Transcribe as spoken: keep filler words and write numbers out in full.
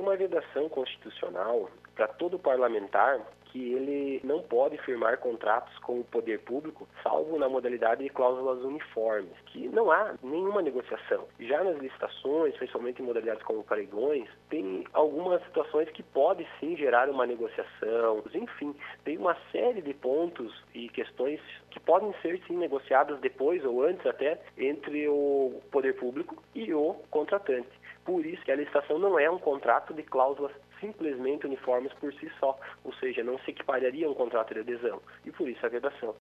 uma vedação constitucional para todo parlamentar que ele não pode firmar contratos com o poder público, salvo na modalidade de cláusulas uniformes, que não há nenhuma negociação. Já nas licitações, principalmente em modalidades como pregões, tem algumas situações que podem sim gerar uma negociação, enfim, tem uma série de pontos e questões que podem ser sim negociadas depois ou antes até entre o poder público e o contratante. Por isso que a licitação não é um contrato de cláusulas simplesmente uniformes por si só, ou seja, não se equipararia a um contrato de adesão, e por isso a vedação.